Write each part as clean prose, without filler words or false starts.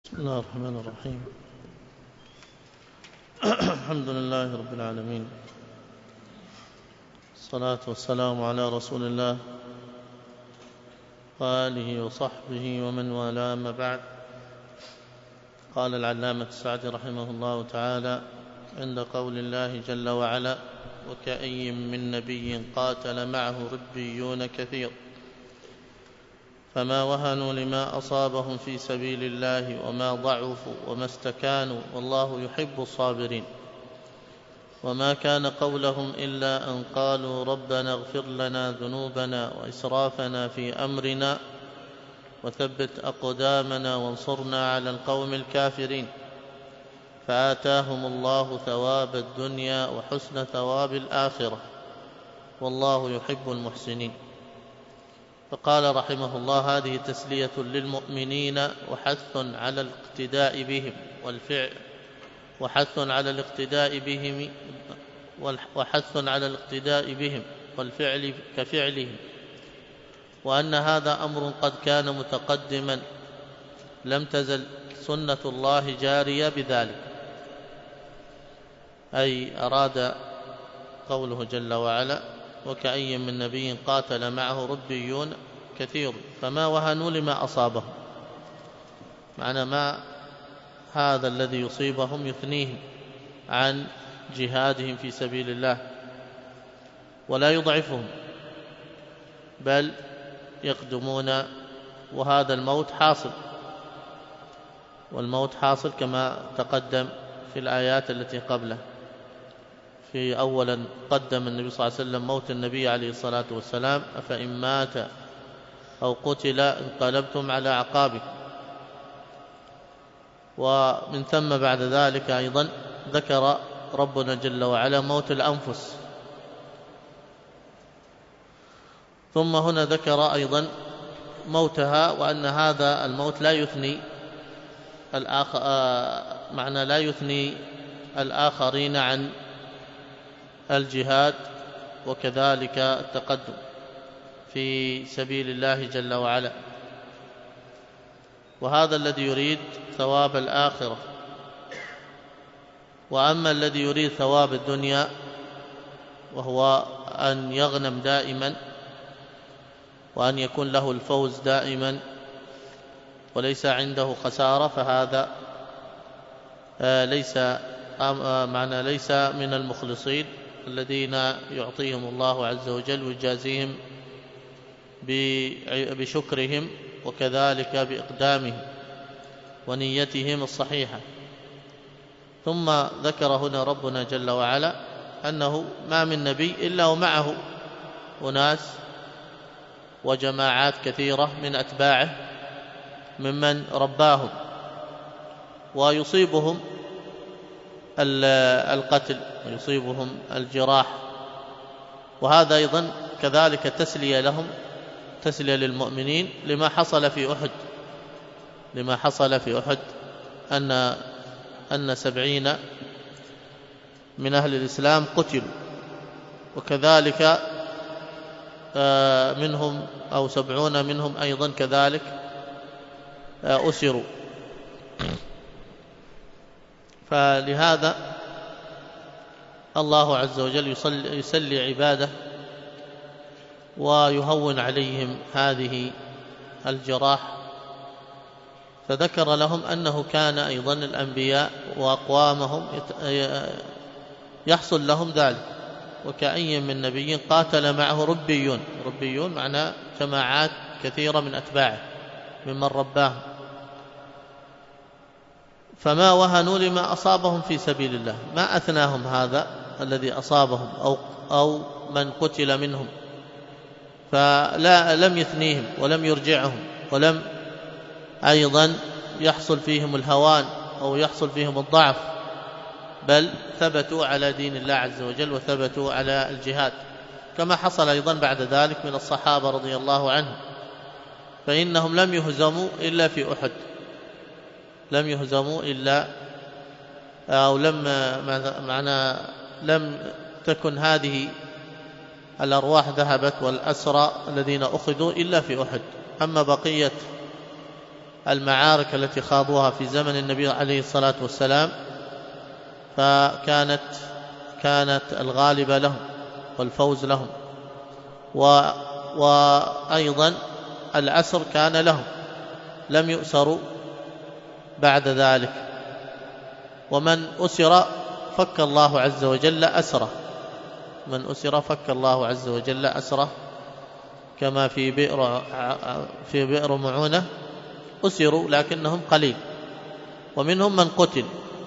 بسم الله الرحمن الرحيم. الحمد لله رب العالمين، الصلاة والسلام على رسول الله وآله وصحبه ومن والاه، أما بعد. قال العلامة السعدي رحمه الله تعالى عند قول الله جل وعلا: وكأي من نبي قاتل معه ربيون كثير فما وهنوا لما أصابهم في سبيل الله وما ضعفوا وما استكانوا والله يحب الصابرين. وما كان قولهم إلا أن قالوا ربنا اغفر لنا ذنوبنا وإسرافنا في أمرنا وثبت أقدامنا وانصرنا على القوم الكافرين، فآتاهم الله ثواب الدنيا وحسن ثواب الآخرة والله يحب المحسنين. فقال رحمه الله: هذه تسلية للمؤمنين وحث على الاقتداء بهم والفعل والفعل كفعلهم، وأن هذا أمر قد كان متقدما لم تزل سنة الله جارية بذلك. أي أراد قوله جل وعلا: وكأي من نبي قاتل معه ربيون كثير فما وهنوا لما أصابهم، معنى ما هذا الذي يصيبهم يثنيهم عن جهادهم في سبيل الله ولا يضعفهم، بل يقدمون، وهذا الموت حاصل، والموت حاصل كما تقدم في الآيات التي قبله. في أولا قدم النبي صلى الله عليه وسلم موت النبي عليه الصلاة والسلام: أفإن مات أو قتل انقلبتم على أعقابكم. ومن ثم بعد ذلك أيضا ذكر ربنا جل وعلا موت الأنفس، ثم هنا ذكر أيضا موتها، وأن هذا الموت لا يثني لا يثني الآخرين عن الجهاد وكذلك التقدم في سبيل الله جل وعلا. وهذا الذي يريد ثواب الآخرة. وأما الذي يريد ثواب الدنيا وهو أن يغنم دائما وأن يكون له الفوز دائما وليس عنده خسارة، فهذا ليس من المخلصين الذين يعطيهم الله عز وجل ويجازيهم بشكرهم وكذلك بإقدامهم ونيتهم الصحيحة. ثم ذكر هنا ربنا جل وعلا أنه ما من نبي إلا ومعه أناس وجماعات كثيرة من أتباعه ممن رباهم، ويصيبهم القتل ويصيبهم الجراح، وهذا أيضا كذلك تسلية لهم، تسلية للمؤمنين لما حصل في أحد أن 70 من أهل الإسلام قتلوا، وكذلك منهم أو 70 منهم أيضا كذلك أسروا. فلهذا الله عز وجل يسلي عباده ويهون عليهم هذه الجراح. فذكر لهم أنه كان أيضا الأنبياء وأقوامهم يحصل لهم ذلك. وكأي من نبي قاتل معه ربيون معنى جماعات كثيرة من أتباعه ممن رباهم، فما وهنوا لما أصابهم في سبيل الله، ما أثناهم هذا الذي أصابهم أو من قتل منهم، لم يثنيهم ولم يرجعهم ولم أيضا يحصل فيهم الهوان أو يحصل فيهم الضعف، بل ثبتوا على دين الله عز وجل وثبتوا على الجهاد، كما حصل أيضا بعد ذلك من الصحابة رضي الله عنهم، فإنهم لم يهزموا إلا في أحد، لم تكن هذه الأرواح ذهبت والأسرى الذين أخذوا إلا في أحد. أما بقية المعارك التي خاضوها في زمن النبي عليه الصلاة والسلام، فكانت الغالبة لهم والفوز لهم، وأيضا الأسر كان لهم، لم يؤسروا بعد ذلك. ومن أسر فك الله عز وجل أسره، من أسر فك الله عز وجل أسره، كما في بئر معونة أسروا لكنهم قليل، ومنهم من قتل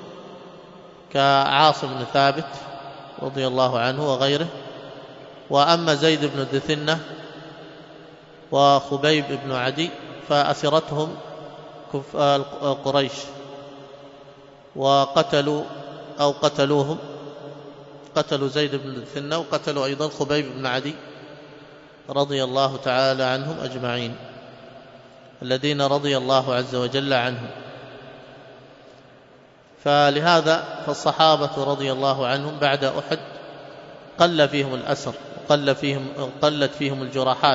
كعاصم بن ثابت رضي الله عنه وغيره. وأما زيد بن دثنة وخبيب بن عدي فأسرتهم قريش قتلوهم، قتلوا زيد بن دثنة وقتلوا أيضا خبيب بن عدي رضي الله تعالى عنهم أجمعين، الذين رضي الله عز وجل عنهم. فلهذا فالصحابة رضي الله عنهم بعد أحد قل فيهم الأسر، قلت فيهم الجراحات.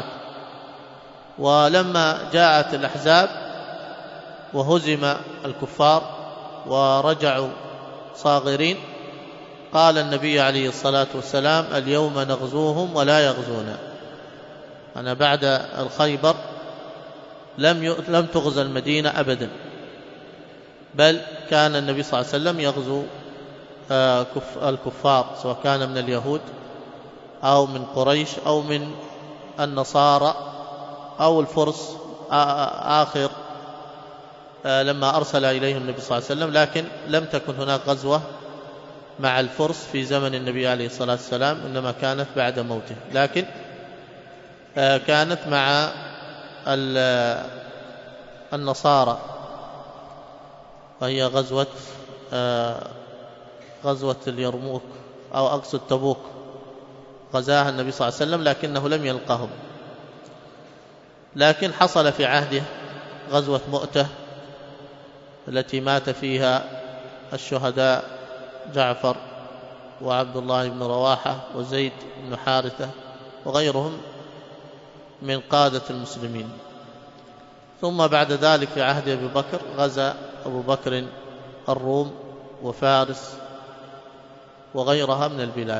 ولما جاءت الأحزاب وهزم الكفار ورجعوا صاغرين، قال النبي عليه الصلاة والسلام: اليوم نغزوهم ولا يغزونا. أنا بعد الخيبر لم تغزى المدينة أبدا، بل كان النبي صلى الله عليه وسلم يغزو الكفار، سواء كان من اليهود أو من قريش أو من النصارى أو الفرس آخر لما أرسل إليهم النبي صلى الله عليه وسلم. لكن لم تكن هناك غزوة مع الفرس في زمن النبي عليه الصلاة والسلام، إنما كانت بعد موته، لكن كانت مع النصارى، وهي غزوة اليرموك أو أقصد تبوك، غزاها النبي صلى الله عليه وسلم لكنه لم يلقهم. لكن حصل في عهده غزوة مؤتة التي مات فيها الشهداء جعفر وعبد الله بن رواحة وزيد بن حارثة وغيرهم من قادة المسلمين. ثم بعد ذلك في عهد أبي بكر غزا أبو بكر الروم وفارس وغيرها من البلاد.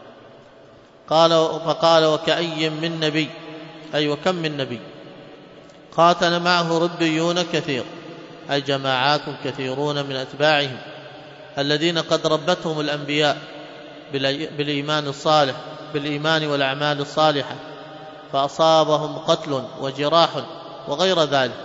فقال: وكأي من نبي، أي وكم من نبي قاتل معه ربيون كثير، أي جماعات كثيرون من أتباعهم الذين قد ربتهم الأنبياء بالإيمان الصالح، بالإيمان والأعمال الصالحة، فأصابهم قتل وجراح وغير ذلك.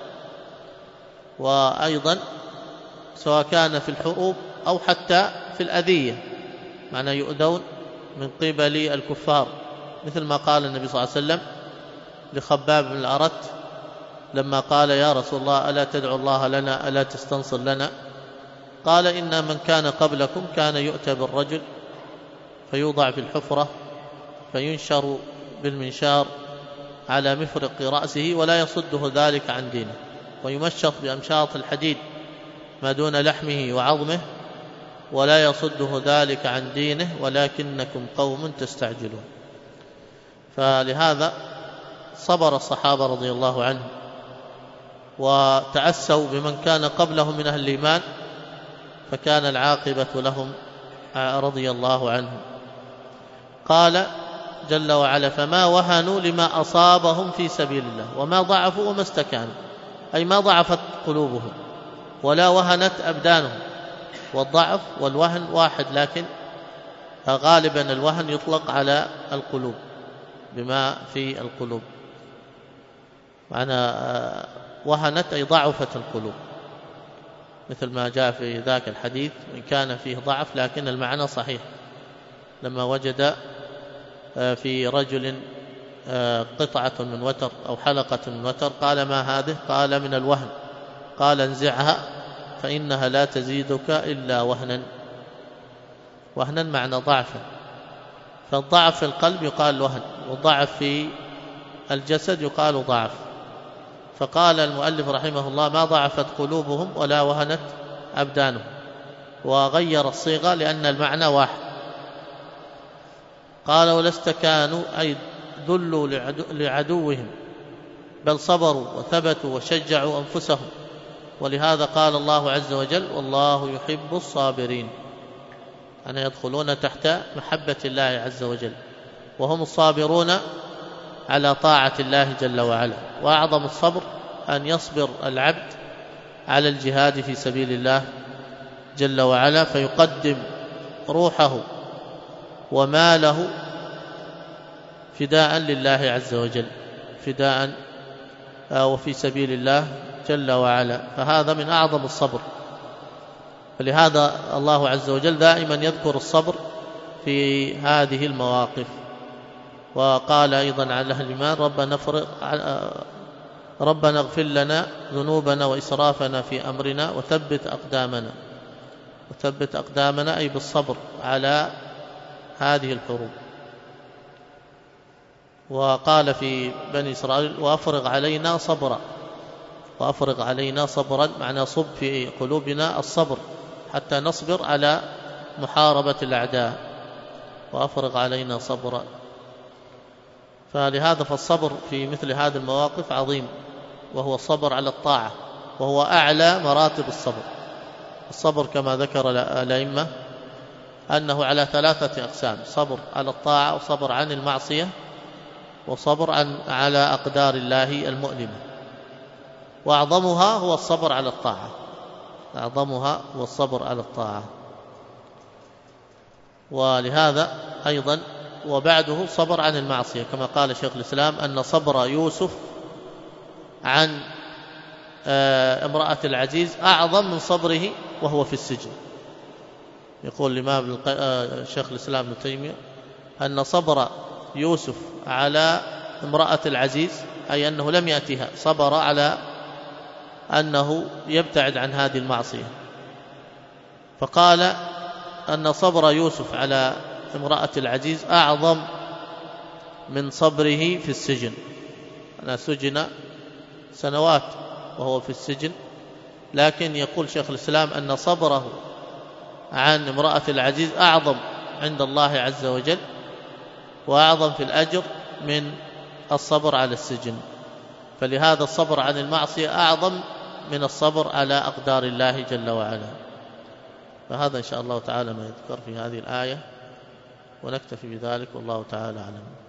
وأيضا سواء كان في الحروب أو حتى في الأذية، معنى يؤذون من قبل الكفار، مثل ما قال النبي صلى الله عليه وسلم لخباب بن الأرت لما قال: يا رسول الله ألا تدعو الله لنا، ألا تستنصر لنا؟ قال: إن من كان قبلكم كان يؤتى بالرجل فيوضع في الحفرة فينشر بالمنشار على مفرق رأسه ولا يصده ذلك عن دينه، ويمشط بأمشاط الحديد ما دون لحمه وعظمه ولا يصده ذلك عن دينه، ولكنكم قوم تستعجلون. فلهذا صبر الصحابة رضي الله عنهم وتأسوا بمن كان قبلهم من أهل الإيمان، فكان العاقبة لهم رضي الله عنهم. قال جل وعلا: فما وهنوا لما أصابهم في سبيل الله وما ضعفوا وما استكانوا، أي ما ضعفت قلوبهم ولا وهنت أبدانهم. والضعف والوهن واحد، لكن غالبا الوهن يطلق على القلوب بما في القلوب، معنى وهنت أي ضعفت القلوب، مثل ما جاء في ذاك الحديث: إن كان فيه ضعف لكن المعنى صحيح. لما وجد في رجل قطعة من وتر أو حلقة من وتر قال: ما هذه؟ قال: من الوهن. قال: انزعها فإنها لا تزيدك إلا وهنا. وهنا معنى ضعفا، فالضعف في القلب يقال وهن، والضعف في الجسد يقال ضعف. فقال المؤلف رحمه الله: ما ضعفت قلوبهم ولا وهنت أبدانهم، وغير الصيغة لأن المعنى واحد. قال: ولا استكانوا أي ذلوا لعدوهم بل صبروا وثبتوا وشجعوا أنفسهم. ولهذا قال الله عز وجل: والله يحب الصابرين، أن يدخلون تحت محبة الله عز وجل، وهم الصابرون على طاعة الله جل وعلا. وأعظم الصبر أن يصبر العبد على الجهاد في سبيل الله جل وعلا، فيقدم روحه وماله فداء لله عز وجل، فداء وفي سبيل الله جل وعلا، فهذا من أعظم الصبر. فلهذا الله عز وجل دائما يذكر الصبر في هذه المواقف. وقال أيضا على أهل الإيمان: ربنا اغفر لنا ذنوبنا وإسرافنا في أمرنا وثبت أقدامنا. وثبت أقدامنا أي بالصبر على هذه الحروب. وقال في بني إسرائيل: وأفرغ علينا صبرا. وأفرغ علينا صبرا معنى صب في قلوبنا الصبر حتى نصبر على محاربة الأعداء. وأفرغ علينا صبرا. فلهذا فالصبر في مثل هذه المواقف عظيم، وهو الصبر على الطاعة، وهو أعلى مراتب الصبر. الصبر كما ذكر الأئمة أنه على 3 أقسام: صبر على الطاعة، وصبر عن المعصية، وصبر على أقدار الله المؤلمة. وأعظمها هو الصبر على الطاعة، أعظمها هو الصبر على الطاعة. ولهذا أيضا وبعده صبر عن المعصية، كما قال شيخ الإسلام أن صبر يوسف عن امرأة العزيز أعظم من صبره وهو في السجن. يقول الإمام شيخ الإسلام ابن تيمية أن صبر يوسف على امرأة العزيز أي أنه لم يأتها، صبر على أنه يبتعد عن هذه المعصية، فقال أن صبر يوسف على امرأة العزيز أعظم من صبره في السجن. أنا سجن سنوات وهو في السجن، لكن يقول شيخ الإسلام أن صبره عن امرأة العزيز أعظم عند الله عز وجل، وأعظم في الأجر من الصبر على السجن. فلهذا الصبر عن المعصية أعظم من الصبر على أقدار الله جل وعلا. فهذا إن شاء الله تعالى ما يذكر في هذه الآية، ونكتفي بذلك، والله تعالى أعلم.